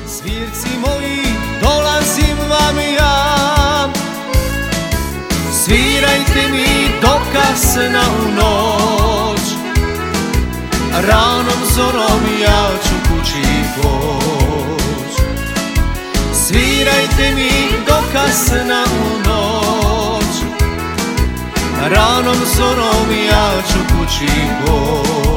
Svirci moji, dolazim vam ja. Svirajte mi do kasna u noć, ranom zorom ja ću kući poć. Svirajte mi do kasna u noć, ranom zorom ja ću kući poć.